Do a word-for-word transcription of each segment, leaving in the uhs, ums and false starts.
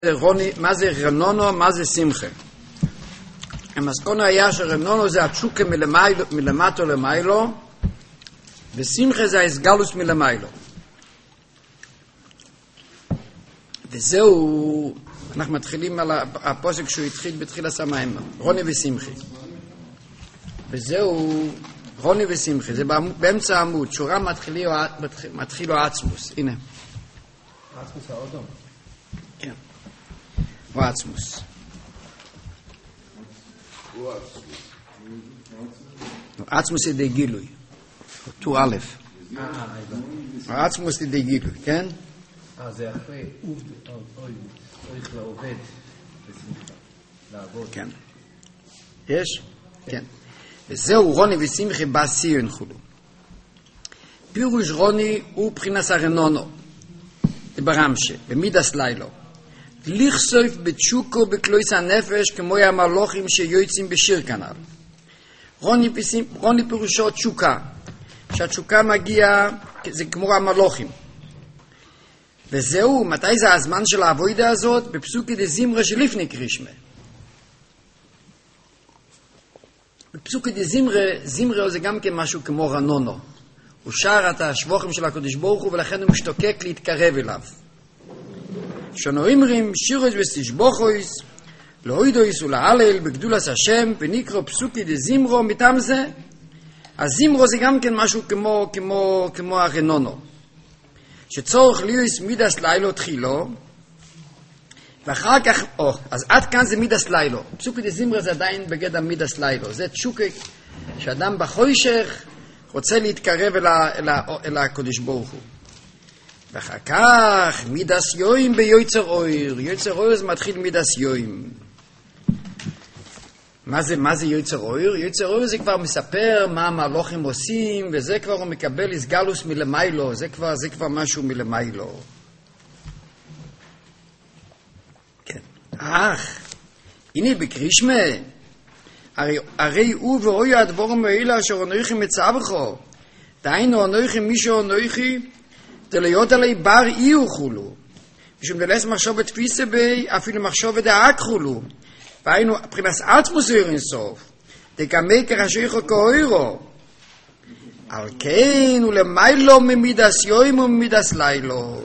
רוני, מה זה רנונו, מה זה שמחה? המסקנה היה שרנונו זה התשוקה מלמטו למיילו, ושמחה זה ההסגלוס מלמיילו. וזהו, אנחנו מתחילים על הפוסק שהוא התחיל בתחיל הסמיים, רוני ושמחי. וזהו, רוני ושמחי, זה באמצע העמוד, שורה מתחילו, מתחילו עצמוס, הנה. עצמוס האודום. כן. או עצמוס. עצמוס ידי גילוי. טור א'. עצמוס ידי גילוי, כן? אה, זה אחרי עובד, אוי, צריך לעובד בשמחה, לעבוד. כן. יש? כן. וזהו רוני ושמחי בעשיון חולו. פירוש רוני הוא בחינס הרנונו. ברמשה, במידס לילו. לכסוף בתשוקו בקלויס הנפש כמו המלוכים שיוצאים בשיר כנל. רוני, רוני פירושו תשוקה. שהתשוקה מגיעה, זה כמו המלוכים. וזהו, מתי זה הזמן של העבודה הזאת? בפסוקי דזמרה שלפני קרישמה. בפסוקי דזמרה, זמרה זה גם כן משהו כמו רנונו. הוא שר את השבוחים של הקדוש ברוך הוא, ולכן הוא משתוקק להתקרב אליו. שונו אמרים, שירוס וסתשבוכויס, לאוידויס ולהלל בגדולת השם, ונקרא פסוקי דזמרו מטעם זה. הזמרו זה גם כן משהו כמו, כמו, כמו הרנונו. שצורך ליוס מידס לילו תחילו, ואחר כך, או, אז עד כאן זה מידס לילו. פסוקי דזמרו זה עדיין בגדר מידס לילו. זה תשוקה שאדם בחוישך, רוצה להתקרב אל, ה, אל, ה, אל הקדוש ברוך הוא. ואחר כך מידס יוים ביוצר אויר. יוצר אויר זה מתחיל מידס יוים. מה זה, מה זה יוצר אויר? יוצר אויר זה כבר מספר מה המלוכים עושים, וזה כבר הוא מקבל הסגלוס מלמיילו. זה כבר, זה כבר משהו מלמיילו. כן. אך, הנה בקרישמה, הרי, הרי הוא ואוי הדבורם האלה אשר אנוכי מצווכו. דהיינו אנוכי מישהו אנוכי, דליות עלי בר אי חולו. משום דלס מחשוב תפיסה בי, אפילו מחשוב דאק חולו. והיינו, מבחינת עצמוס אינסוף, דקמי כרשיך כאוירו. על כן, ולמיילו ממידס יוים וממידס לילו.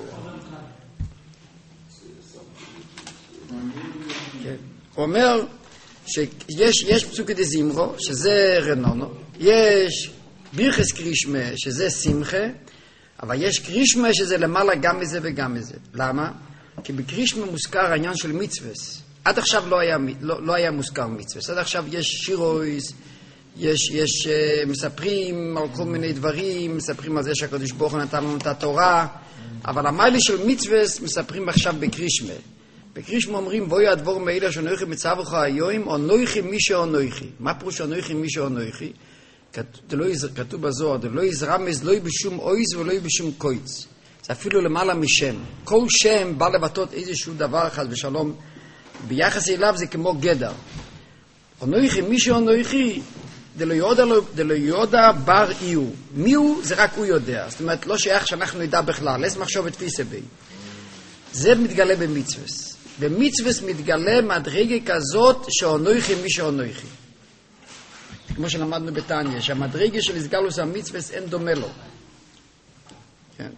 הוא אומר, שיש יש פסוקי דזמרו, שזה רנונו, יש בירכס קרישמה, שזה שמחה, אבל יש קרישמה שזה למעלה גם מזה וגם מזה. למה? כי בקרישמה מוזכר העניין של מצווס. עד עכשיו לא היה, לא, לא היה מוזכר מצווס. עד עכשיו יש שירויס, יש, יש uh, מספרים על כל מיני דברים, מספרים על זה שהקדוש ברוך הוא נתן לנו את התורה, אבל המיילה של מצווס מספרים עכשיו בקרישמה. בקרישמה אומרים, בואי הדבור מאלה שאנוכי מצווך היום, אנוכי מי שאנוכי. מה פירוש אנוכי מי שאנוכי? כתוב בזוהר, לא יזרמז, לא בשום אויז ולא בשום קויץ. זה אפילו למעלה משם. כל שם בא לבטאות איזשהו דבר אחד בשלום. ביחס אליו זה כמו גדר. אנוכי מי שאנוכי, דלא יודע בר איו. מי הוא? זה רק הוא יודע. זאת אומרת, לא שייך שאנחנו נדע בכלל. לס מחשוב את פיסה בי. זה מתגלה במצווס. במצווס מתגלה מדרגה כזאת שאנוכי מי שאנוכי. כמו שלמדנו בתניה, שהמדרגה של הסגלוס המצווס אין דומה לו. כן.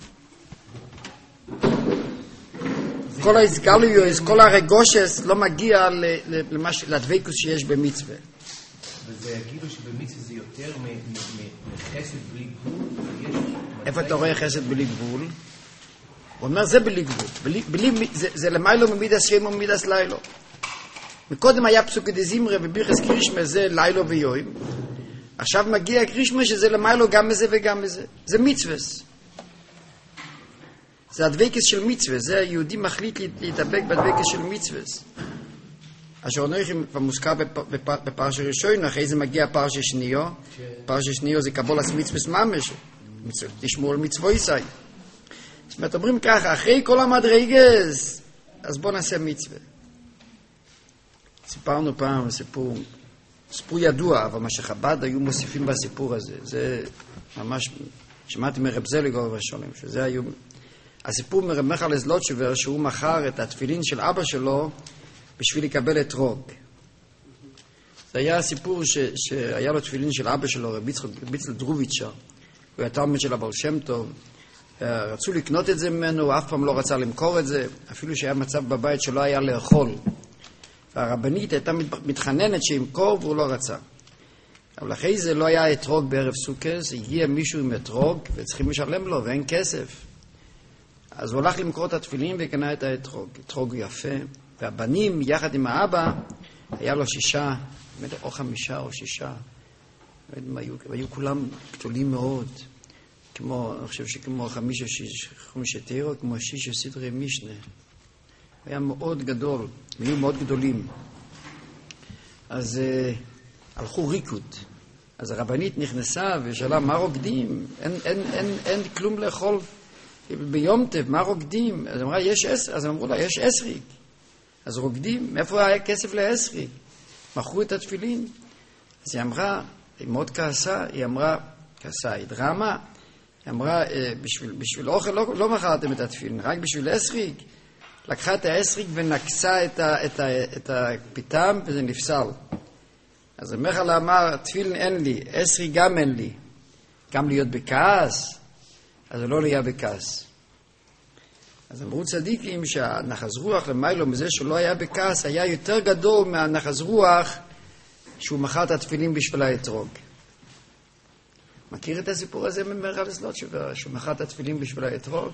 כל ההסגלוס, כל הרגושס לא מגיע לדבקוס שיש במצווה. וזה יגידו שבמצווה זה יותר מחסד בלי גבול? איפה אתה רואה חסד בלי גבול? הוא אומר, זה בלי גבול. בלי, בלי, זה, זה למיילו ממידס שם וממידס לילו. מקודם היה פסוקי דזמרה ובירכס קרישמה, זה לילו ויוים. עכשיו מגיע קרישמה שזה למיילו גם מזה וגם מזה. זה מצווס. זה הדבקס של מצווס. זה היהודי מחליט להתאבק בדבקס של מצווס. אשר אנוכי מוזכר בפרשה ראשון, אחרי זה מגיע פרשה שניו. פרשה שניו זה קבולת מצווס ממש. תשמעו על מצווי סי. זאת אומרת, אומרים ככה, אחרי כל המדרגס, אז בוא נעשה מצווה. סיפרנו פעם סיפור, סיפור ידוע, אבל מה שחב"ד היו מוסיפים בסיפור הזה. זה ממש, שמעתי מרב זליגור ושולם, שזה היו הסיפור מרב מיכל זלוטשובר שהוא מכר את התפילין של אבא שלו בשביל לקבל אתרוג. זה היה הסיפור ש, שהיה לו תפילין של אבא שלו, רבי יצחק דרוביצ'ר, הוא היה תלמיד של הבעל שם טוב. רצו לקנות את זה ממנו, הוא אף פעם לא רצה למכור את זה, אפילו שהיה מצב בבית שלא היה לאכול. והרבנית הייתה מתחננת שימכור והוא לא רצה. אבל אחרי זה לא היה אתרוג בערב סוכות, הגיע מישהו עם אתרוג וצריכים לשלם לו ואין כסף. אז הוא הלך למכור את התפילין וקנה את האתרוג. אתרוג יפה, והבנים יחד עם האבא, היה לו שישה, או חמישה או שישה. היו, היו כולם גדולים מאוד, כמו, אני חושב שכמו חמישה תירו, כמו שישה סדרי משנה. היה מאוד גדול, היו מאוד גדולים. אז uh, הלכו ריקוד. אז הרבנית נכנסה ושאלה, מה רוקדים? אין, אין, אין, אין כלום לאכול ביום טב, מה רוקדים? אז אמרה, יש עשר, אז אמרו לה, יש עשריק. אז רוקדים, מאיפה היה כסף לעשריק? מכרו את התפילין. אז היא אמרה, היא מאוד כעסה, היא אמרה, כעסה, היא דרמה, היא אמרה, בשביל, בשביל אוכל לא, לא מכרתם את התפילין, רק בשביל עשריק. לקחה את העשריק ונקסה את, ה, את, ה, את הפיתם וזה נפסל. אז המחל אמר, תפילין אין לי, עשריק גם אין לי. גם להיות בכעס, אז זה לא היה בכעס. אז אמרו צדיקים שהנחז רוח למיילו מזה שלא היה בכעס, היה יותר גדול מהנחז רוח שהוא מכר את התפילין בשביל האתרוג. מכיר את הסיפור הזה ממרחל זלוטשובר, שהוא מכר את התפילין בשביל האתרוג?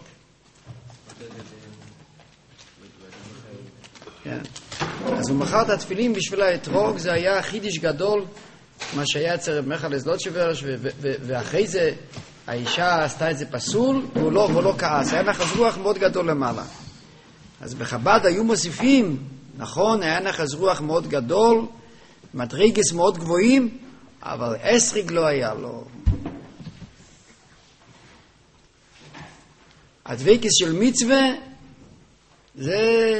כן. אז הוא מכר את התפילין בשביל האתרוג, זה היה חידיש גדול, מה שהיה אצל מרחל זלוטשובר, ואחרי זה האישה עשתה את זה פסול, והוא לא, והוא לא כעס. היה נחז רוח מאוד גדול למעלה. אז בחב"ד היו מוסיפים, נכון, היה נחז רוח מאוד גדול, מדרגס מאוד גבוהים, אבל עשריק לא היה לו. הדבקס של מצווה זה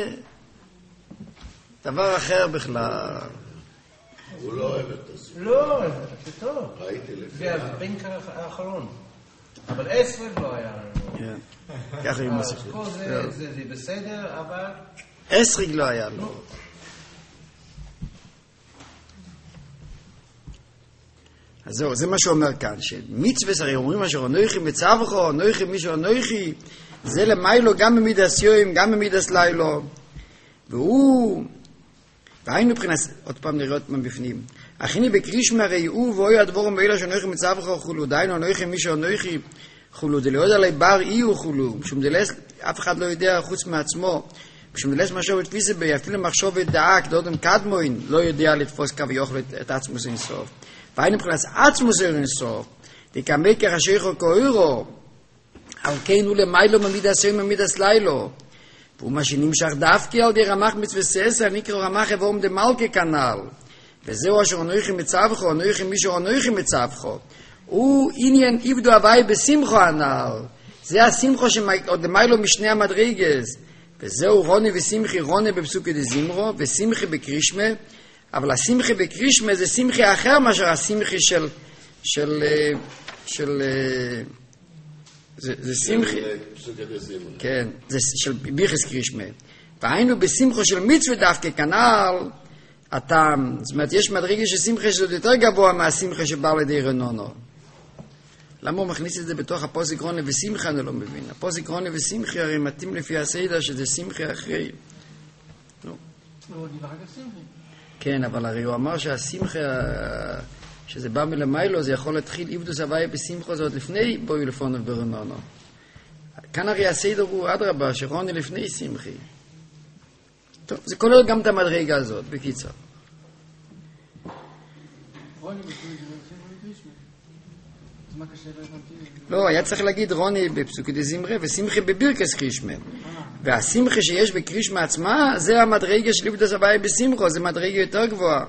דבר אחר בכלל. הוא לא אוהב את זה. לא, זה טוב. ראיתי לפני. זה הבנק האחרון. אבל עשרה לא היה לנו. ככה היא מוסיפת. זה בסדר, אבל... עשריק לא היה לו. אז זהו, זה מה שאומר כאן, שמצווה הרי אומרים אשר אנוכי מצווכו, אנוכי מישהו אנוכי, זה למיילו גם במידס יום, גם במידס לילו. והוא, והיינו מבחינת, עוד פעם נראה עוד פעם בפנים, הכיני בקרישמה ראיהו ואוי הדבורם ואילה שאנוכי מצווכו חולו, דיינו אנוכי מישהו אנוכי חולו, דלא יודע עלי בר אי חולו, משום דלס, אף אחד לא יודע חוץ מעצמו, משום דלס משהו ותפיסה בי, אפילו מחשוב ודעה, כדודם קדמוין, לא יודע לתפוס קו ויוכל את עצמו סין סוף. והיינו מבחינת עצמו אין סוף, דקמי כרשיכו כאוירו, על כן הוא למיילו ממידס יום ממידס לילו, והוא מה שנמשך דווקא על די רמח מצווה ססה, נקרא רמח אבום דמלכה כנ"ל, וזהו אשר אנוכי מצווכו, אנוכי מישהו אנוכי מצווכו, הוא עניין עבדו הוואי בשמחו הנ"ל, זה השמחו שעוד למיילו משני המדרגס, וזהו רוני ושמחי, רוני בפסוקי דזמרו, ושמחי בקרישמה, אבל השמחי בקרישמה זה שמחי אחר מאשר השמחי של של של זה זה שמחי כן, זה של ביחס קרישמה. והיינו בשמחו של מצווה דווקא כנ"ל הטעם, זאת אומרת יש מדרגה של שמחי שזה יותר גבוה מהשמחי שבא לידי רנונו. למה הוא מכניס את זה בתוך הפוסק רוני ושמחי? אני לא מבין. הפוסק רוני ושמחי הרי מתאים לפי הסדר שזה שמחי אחרי. לא. לא, נברק השמחי. כן, אבל הרי הוא אמר שהשמחה, שזה בא מלמיילו, זה יכול להתחיל עבדוס הוואי בשמחו, זה עוד לפני בואי לפונו ברנונו. כאן הרי הסדר הוא אדרבה, שרוני לפני שמחי. טוב, זה כולל גם את המדרגה הזאת, בקיצר. רוני בפסוקי דזמרה, אז מה קשה להבנתי? לא, היה צריך להגיד רוני בפסוקי דזמרה ושמחי בבירכס קרישמה. והשמחה שיש בקרישמה עצמה, זה המדרגה של עבדוס הוואי בשמחו, זה מדרגה יותר גבוהה.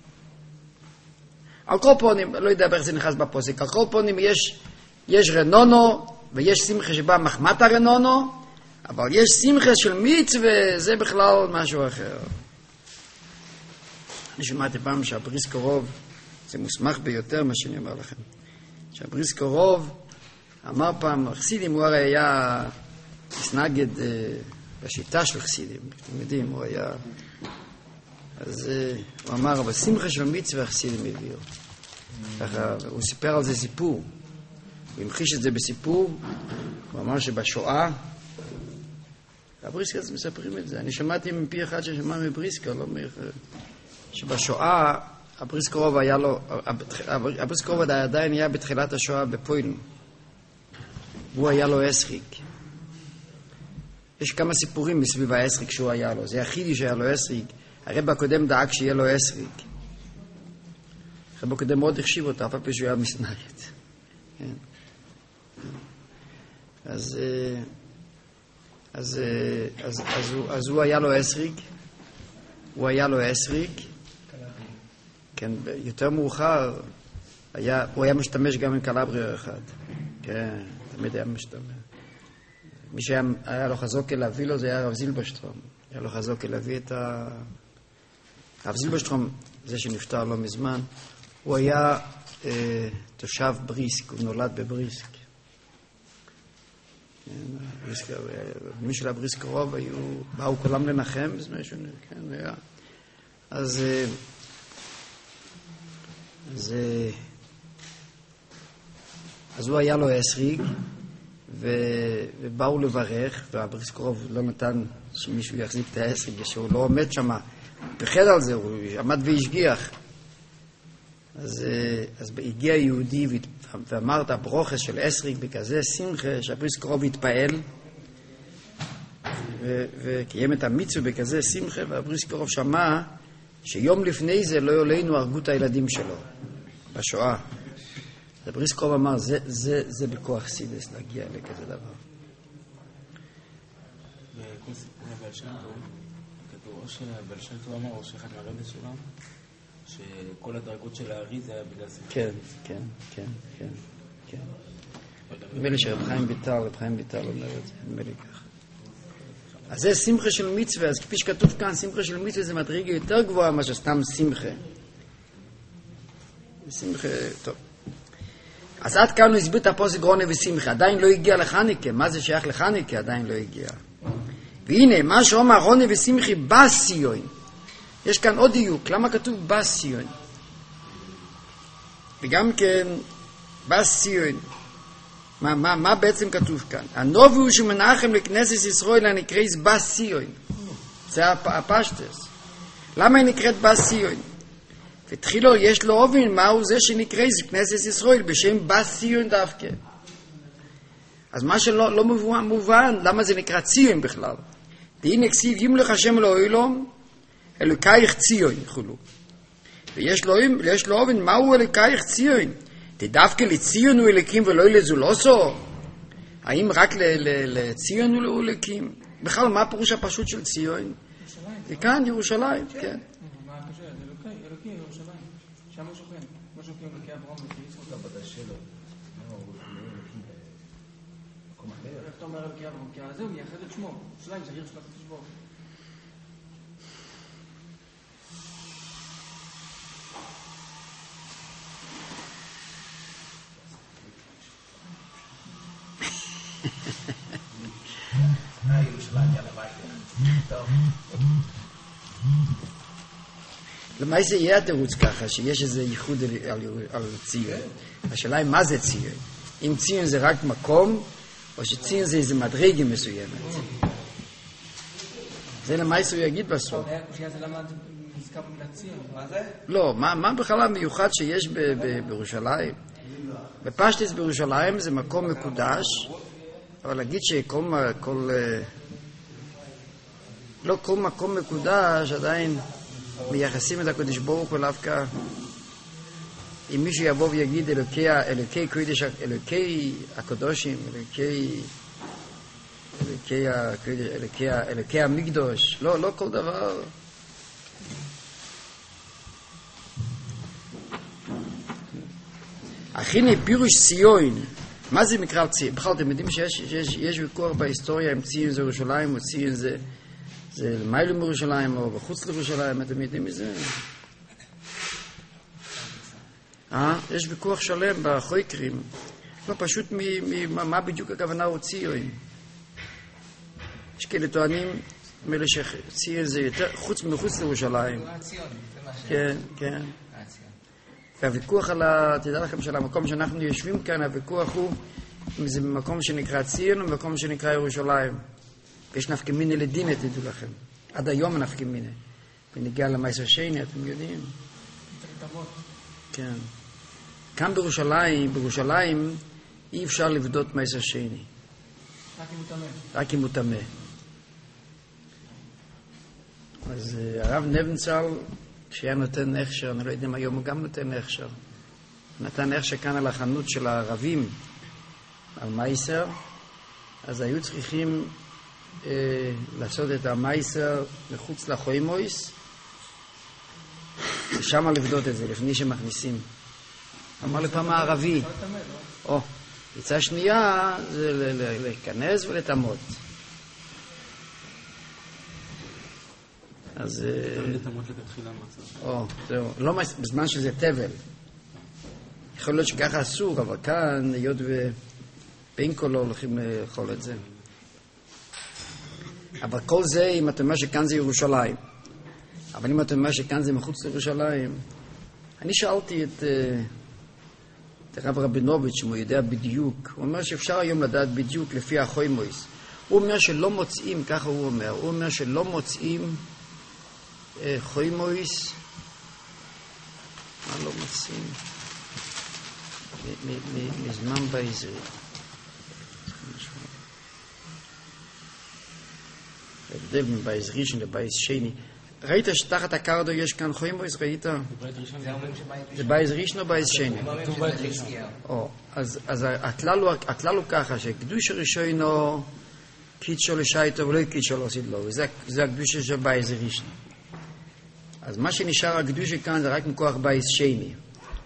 על כל פונים, לא יודע איך זה נכנס בפוסק, על כל פונים יש, יש רנונו, ויש שמחה שבא מחמת הרנונו, אבל יש שמחה של מצווה, זה בכלל משהו אחר. אני שמעתי פעם שהבריס קרוב, זה מוסמך ביותר מה שאני אומר לכם, שהבריס קרוב אמר פעם, חסידים הוא הרי היה מסנגד בשיטה של חסידים, אתם יודעים, הוא היה... אז הוא אמר, אבל שמחה של מצווה חסידים הביאו. ככה, הוא סיפר על זה סיפור. הוא המחיש את זה בסיפור, הוא אמר שבשואה, הבריסקה מספרים את זה, אני שמעתי מפי אחד ששמע מבריסקה, לא מאיך... שבשואה, הבריסקרוב היה לו, הבריסקרוב עדיין היה בתחילת השואה בפוילן. והוא היה לו אסריק. יש כמה סיפורים מסביב האסריק שהוא היה לו. זה היחידי שהיה לו אסריק. הרב הקודם דאג שיהיה לו אסריק. הרב הקודם מאוד החשיב אותה, אף פעם שהוא היה מסנגד. כן. אז, אז, אז, אז, הוא, אז הוא היה לו אסריק. הוא היה לו אסריק. כן, יותר מאוחר, היה, הוא היה משתמש גם עם קלבריה אחד. כן, תמיד היה משתמש. מי שהיה לו חזוק להביא לו זה היה הרב זילברשטרום. היה לו חזוק להביא את ה... הרב זילברשטרום, זה שנפטר לא מזמן, הוא היה אה, תושב בריסק, הוא נולד בבריסק. כן, בריסק, מי של הבריסק רוב היו, באו כולם לנחם, כן, היה. אז... אה, אז... אה, אז הוא היה לו אסריג, ו... ובאו לברך, והבריסקרוב לא נתן שמישהו יחזיק את האסריג, שהוא לא עומד שם, פחד על זה, הוא עמד והשגיח. אז, אז הגיע יהודי ואמר את הברוכס של אסריג בכזה שמחה, שהבריסקרוב התפעל, ו... וקיים את המצווה בכזה שמחה, והבריסקרוב שמע שיום לפני זה לא יולנו הרגו את הילדים שלו, בשואה. אז בריסקרוב אמר, זה, זה, זה בכוח סידס להגיע לכזה דבר. בכל סיפור הבעל שם טוב, כתוב, או שהבעל שם טוב אמר, או שאחד מהרבס שלו, שכל הדרגות של הארי זה היה בגלל סיפור. כן, כן, כן, כן, כן. נדמה לי שרב חיים ביטל, רב חיים ביטל אומר את זה, נדמה לי ככה. אז זה שמחה של מצווה, אז כפי שכתוב כאן, שמחה של מצווה זה מדרגה יותר גבוהה מאשר סתם שמחה. שמחה, טוב. אז עד כאן הוא הסביר את הפוסק גרונה ושמחה, עדיין לא הגיע לחניקה, מה זה שייך לחניקה? עדיין לא הגיע. והנה, מה שאומר גרונה ושמחי בסיון, יש כאן עוד דיוק, למה כתוב בסיון? וגם כן, בסיון, מה, מה, מה בעצם כתוב כאן? הנובי הוא שמנחם לכנסת ישראל הנקראת בסיון, זה הפשטס. למה היא נקראת בסיון? ותחילו יש לו אובן מהו זה שנקרא כנסת ישראל בשם בס ציון דווקא. אז מה שלא לא מובן, מובן למה זה נקרא ציון בכלל. והנה כסיב ימלך השם אלוהים אלוקייך ציון חולו. ויש לו, יש לו אובן מהו אלוקייך ציון. דווקא לציון הוא אלוקים ולא לזולוסו. האם רק לציון הוא אלוקים? בכלל מה הפירוש הפשוט של ציון? וכאן ירושלים, כן. שם הוא שוכן, כמו שוכן בקי אברהם וקיצחוק הבדה שלו. איך אתה אומר בקי אברהם? כי זהו, מייחד את שמו. שליים, זה עיר של הקדוש ברוך הוא. למה זה יהיה התירוץ ככה, שיש איזה ייחוד על, על, על ציון? השאלה היא מה זה ציון? אם ציון זה רק מקום, או שציון זה איזה מדרגה מסוימת. זה למה הוא יגיד בסוף. זה למה נזכר במילה ציון? מה זה? לא, מה, מה בכלל המיוחד שיש ב, ב, בירושלים? בפשטס בירושלים זה מקום מקודש, אבל להגיד שכל כל, לא כל מקום מקודש עדיין מייחסים את הקודש ברוך הוא דווקא. אם מישהו יבוא ויגיד אלוקי, אלוקי קודש, אלוקי הקדושים, אלוקי אלוקי הקודש, אלוקי, אלוקי המקדוש, לא, לא כל דבר. הכיני פירוש ציון, מה זה מקרא ציון? בכלל אתם יודעים שיש יש, יש ויכוח בהיסטוריה אם ציון זה ירושלים או ציון זה זה למיילו מירושלים או בחוץ לירושלים, אתם יודעים מזה? אה? יש ויכוח שלם בחויקרים. לא פשוט מ, מ, מה בדיוק הכוונה הוא ציון. יש כאלה טוענים, מאלה שציון זה יותר, חוץ מחוץ לירושלים. הציון, זה מה ש... כן, כן. הציון. והוויכוח על ה... תדע לכם של המקום שאנחנו יושבים כאן, הוויכוח הוא אם זה במקום שנקרא ציון או במקום שנקרא ירושלים. יש נפקא מינה לדין, תדעו לכם. עד היום נפקא מינה. ונגיע למייסר שני, אתם יודעים? כן. כאן בירושלים, בירושלים אי אפשר לבדות מייסר שני. רק אם הוא טמא. רק אם הוא טמא. אז uh, הרב נבנצל, כשהיה נותן הכשר, אני לא יודע אם היום הוא גם נותן הכשר, נתן הכשר כאן על החנות של הערבים, על מייסר, אז היו צריכים uh, לעשות את המייסר מחוץ לחוימויס, ושם לבדות את זה, לפני שמכניסים. אמר לפעם הערבי, או, יצאה שנייה זה להיכנס ולתמות. אז... לתמות לתחילה מצב. או, זהו. לא בזמן שזה טבל. יכול להיות שככה אסור, אבל כאן, היות ובין כה לא הולכים לאכול את זה. אבל כל זה, אם אתה אומר שכאן זה ירושלים. אבל אם אתה אומר שכאן זה מחוץ לירושלים, אני שאלתי את... את הרב רבינוביץ', אם הוא יודע בדיוק, הוא אומר שאפשר היום לדעת בדיוק לפי החוימויס. הוא אומר שלא מוצאים, ככה הוא אומר, הוא אומר שלא מוצאים אה, חוימויס, מה לא מוצאים? מזמן בעזרי. ההבדל בין בעזרי שני לבעז שני. ראית שתחת הקרדו יש כאן חוימויס, ראית? זה בייז ראשון או בייז שני? אז הכלל הוא ככה, שקדוש ראשון או קידשו לשייטו ולא קידשו לא עשית לו, וזה הקדוש של בייז ראשון. אז מה שנשאר הקדוש כאן זה רק מכוח בייז שני.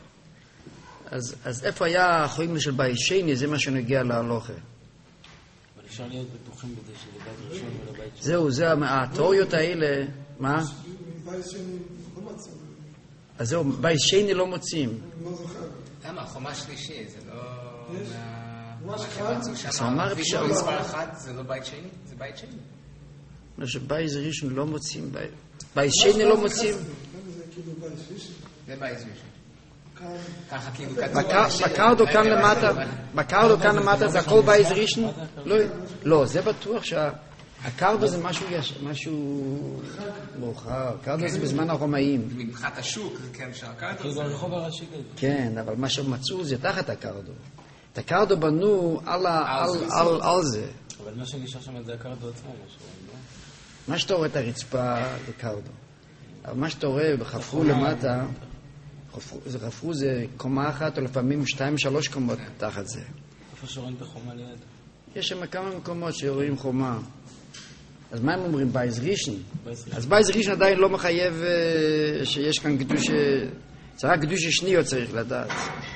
אז איפה היה החוימוס של בייז שני? זה מה שנגיע להלוכה. אבל אפשר להיות בטוחים בזה שזה בייז ראשון ולא בייז שני. זהו, זה התיאוריות האלה. מה? בייז שני לא מצאים. אז זהו, בייז שני לא מוצאים. אני לא זוכר. למה? חומה שלישי, זה לא... יש? מה ממש שהם אחד? מצאו שם, אז הוא אמר וידאו אפשר- מספר אחד, זה לא בית שני? זה בית שני. מה שבייז ראשון לא מוצאים, בייז- בייז שני לא מוצאים. זה כאילו בייז שלישי. זה בית ראשון. כאן. ככה כאילו כתוב. בקר- בשיר. בקרדו כאן רגע, למטה, רגע, רגע. בקרדו כאן למטה זה הכל בייז ראשון? לא, לא, זה בטוח שהקרדו זה משהו יש- משהו מאוחר, קרדו זה בזמן הרומאים. מבחינת השוק, זה כן שהקרדו כאילו זה... ברחוב הראשי כזה. כן, אבל מה שמצאו זה תחת הקרדו. את הקרדו בנו על ה- על- על- על זה. אבל מה שנשאר שם זה הקרדו עצמו, משהו, לא? מה שאתה רואה את הרצפה זה קרדו. אבל מה שאתה רואה בחפרו למטה, חפרו- זה חפרו זה קומה אחת או לפעמים שתיים שלוש קומות תחת זה. איפה שרואים את החומה ליד? יש שם כמה מקומות שרואים חומה. אז מה הם אומרים? בייז ראשון. בייז ראשון. אז בייז ראשון עדיין לא מחייב אה, שיש כאן קדוש... זה רק קדוש שניות צריך לדעת.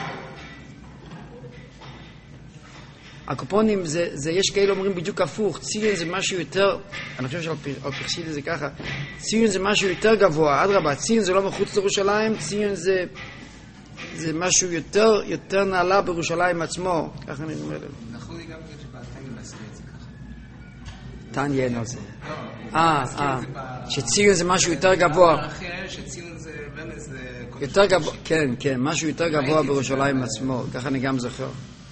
הקופונים, זה, זה, יש כאלה אומרים בדיוק הפוך. ציון זה משהו יותר, אני חושב שעל פרסיד זה ככה, ציון זה משהו יותר גבוה, אדרבה, ציון זה לא מחוץ לירושלים, ציון זה, זה משהו יותר, יותר נעלה בירושלים עצמו. ככה אני אומר להם. זכו לי גם כן שבאתנים להסביר את זה ככה. תעניין על זה. לא, אה, להסביר אה, את זה ב- שציון זה משהו יותר גבוה. הכי היה שציון זה רמז לקודש. יותר גבוה, כן, כן, משהו יותר גבוה בירושלים עצמו. ככה אני גם זוכר.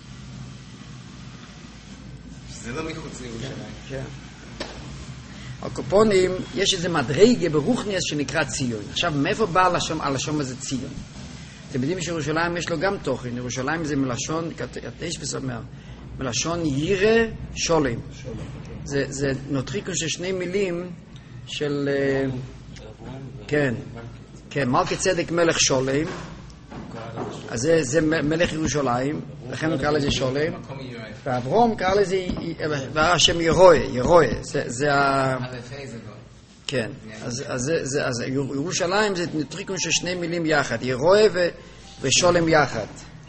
זה לא מחוץ לירושלים. כן. הקופונים, יש איזה מדרגה ברוכניאס שנקרא ציון. עכשיו, מאיפה בא הלשון, הלשון הזה ציון? אתם יודעים שירושלים יש לו גם תוכן. ירושלים זה מלשון, יש בסומר, מלשון יירה שולם. זה, זה נוטריקון של שני מילים של... אה, כן, כן, מלכי צדק מלך שולם. אז זה, זה מ- מלך ירושלים, לכן הוא קרא לזה שולם. מקום יואי. ואברום קרא לזה, והשם ירואה, ירואה. זה, זה ה... אלפי זה לא. כן, אז, אז, זה- זה, אז ירושלים זה נטריקון של שני מילים יחד, ירואה ו, ושולם יחד.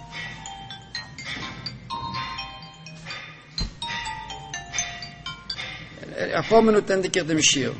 הפעם נותן דקר דם שיר.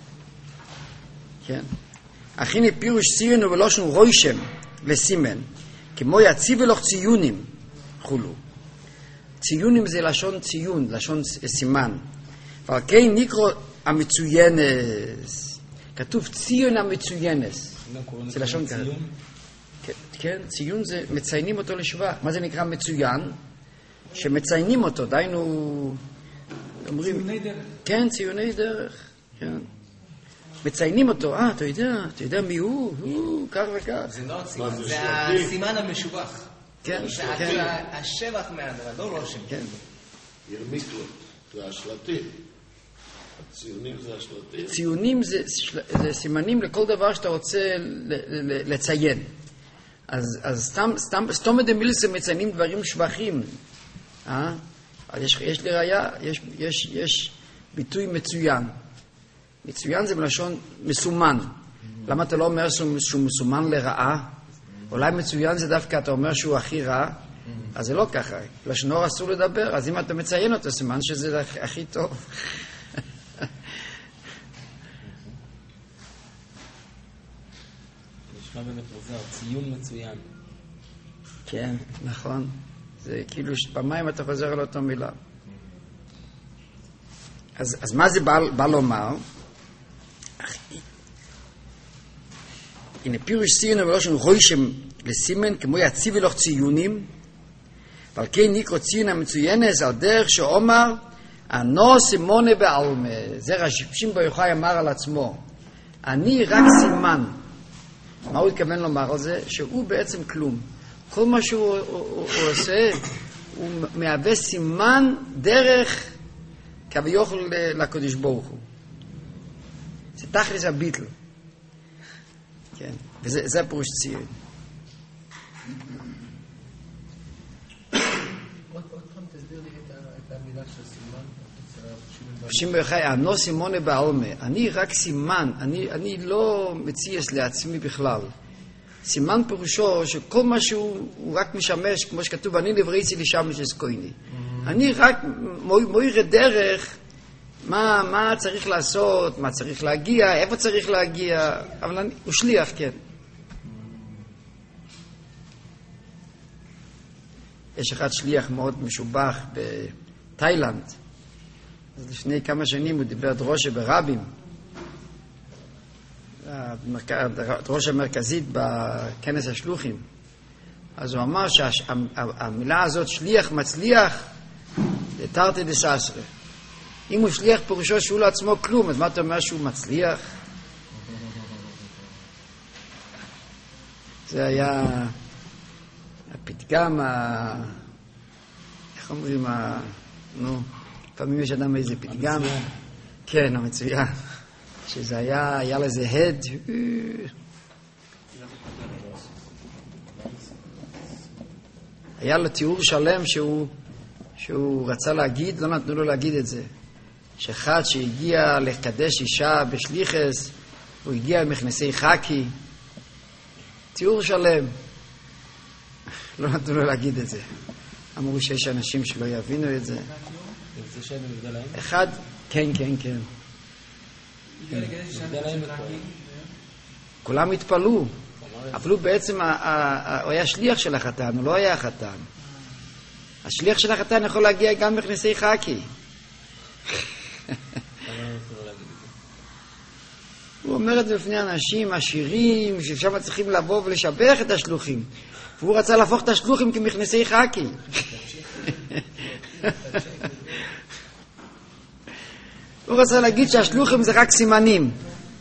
כן. הכיני פירוש ציון ובלושן רוישם לסימן, כמו יציב ולוך ציונים חולו. ציונים זה לשון ציון, לשון סימן. ועל כן נקרא המצוינס. כתוב ציון המצוינס. זה לשון כזה. כן, ציון זה, מציינים אותו לשבח. מה זה נקרא מצוין? שמציינים אותו, דיינו... ציוני דרך. כן, ציוני דרך. כן. מציינים אותו, אה, אתה יודע, אתה יודע מי הוא, הוא, כך וכך. זה לא הסימן, זה הסימן המשובח. כן, כן. זה השבח מהדבר, לא רושם. כן. ירמיקלות, זה השלטים. ציונים זה השלטים. ציונים זה, זה סימנים לכל דבר שאתה רוצה לציין. אז, אז סתם, סתם, סתום דמילס מציינים דברים שבחים. אה? אז יש, יש לראיה, יש, יש, יש ביטוי מצוין. מצוין זה בלשון מסומן. למה אתה לא אומר שהוא מסומן לרעה? אולי מצוין זה דווקא אתה אומר שהוא הכי רע, אז זה לא ככה. לשון אור אסור לדבר, אז אם אתה מציין אותו, סימן שזה הכי טוב. נשמע באמת מוזר, ציון מצוין. כן, נכון. זה כאילו פעמיים אתה חוזר על אותו מילה. אז, אז מה זה בא, בא לומר? הנה פירוש ציון בלשון רוישם לסימן כמו יציב לך ציונים, ועל כן נקרא ציון המצוינס על דרך שאומר אנו סימונה בעלמה. זה רש"י בר יוחאי אמר על עצמו, אני רק סימן. מה הוא התכוון לומר על זה? שהוא בעצם כלום. כל מה שהוא הוא, הוא, הוא עושה הוא מהווה סימן דרך כביכול לקדוש ברוך הוא. זה תכלס הביטל. כן, וזה זה הפירוש ציון. עוד פעם תסביר לי את המילה של סימן. רש"י בר יוחאי, אנו סימונה בעלמה. אני רק סימן, אני, אני לא מציאס לעצמי בכלל. סימן פירושו שכל מה שהוא רק משמש, כמו שכתוב, אני נבראתי לשמש אסכויני. אני רק מויר דרך מה, מה צריך לעשות, מה צריך להגיע, איפה צריך להגיע, אבל אני, הוא שליח, כן. יש אחד שליח מאוד משובח בתאילנד. אז לפני כמה שנים הוא דיבר דרושה ברבים. דרושה מרכזית בכנס השלוחים. אז הוא אמר שהמילה הזאת, שליח מצליח, זה תרתי דססרי. אם הוא שליח פירושו שהוא לעצמו כלום, אז מה אתה אומר שהוא מצליח? זה היה הפתגם, ה... איך אומרים, ה... נו, פעמים יש אדם איזה פתגם. כן, המצוין. שזה היה, היה לזה הד. היה לו תיאור שלם שהוא, שהוא רצה להגיד, לא נתנו לו להגיד את זה. שאחד שהגיע לקדש אישה בשליחס, הוא הגיע למכנסי חקי. תיאור שלם. לא נתנו לו להגיד את זה. אמרו שיש אנשים שלא יבינו את זה. זה שם מגדליים? אחד, כן, כן, כן. כולם התפלאו. אבל הוא בעצם, הוא היה שליח של החתן, הוא לא היה החתן. השליח של החתן יכול להגיע גם מכנסי חקי. הוא אומר את זה בפני אנשים עשירים, ששם צריכים לבוא ולשבח את השלוחים. והוא רצה להפוך את השלוחים כמכנסי חקי. הוא רצה להגיד שהשלוחים זה רק סימנים.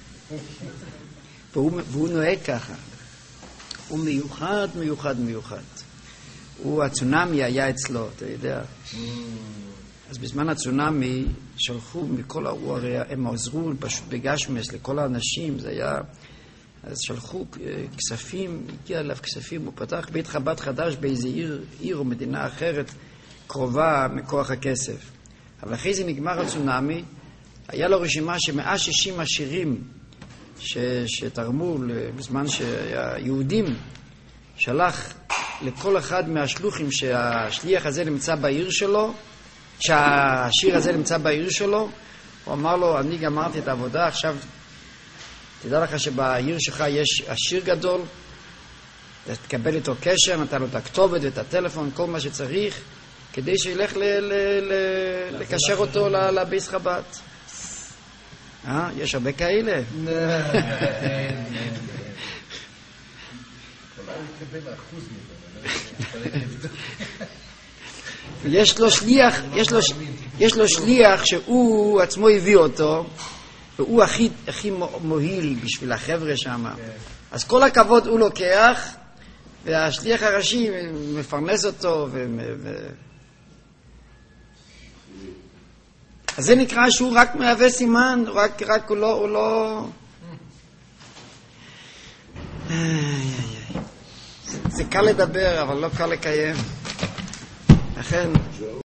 והוא, והוא נוהג ככה. הוא מיוחד, מיוחד, מיוחד. הוא, הצונמי היה אצלו, אתה יודע. אז בזמן הצונמי שלחו מכל, הוא הרי הם עזרו פשוט בגשמס לכל האנשים, זה היה, אז שלחו כספים, הגיע אליו כספים, הוא פתח בית חב"ד חדש באיזה עיר, עיר או מדינה אחרת קרובה מכוח הכסף. אבל אחרי זה נגמר הצונמי, היה לו רשימה ש-מאה ושישים עשירים ש- שתרמו בזמן שהיהודים שלח לכל אחד מהשלוחים שהשליח הזה נמצא בעיר שלו, שהשיר הזה נמצא בעיר שלו, הוא אמר לו, אני גמרתי את העבודה, עכשיו תדע לך שבעיר שלך יש עשיר גדול, תקבל איתו קשר, נתן לו את הכתובת ואת הטלפון, כל מה שצריך, כדי שילך ל- ל- ל- לקשר אותו ל- לביס חב"ד. אה? יש הרבה כאלה. יש לו שליח, יש לו, יש לו שליח שהוא עצמו הביא אותו, והוא הכי, הכי מועיל בשביל החבר'ה שם. אז כל הכבוד הוא לוקח, והשליח הראשי מפרנס אותו. ו... ו... אז זה נקרא שהוא רק מהווה סימן, רק, רק הוא לא... הוא לא... זה, זה קל לדבר, אבל לא קל לקיים. לכן...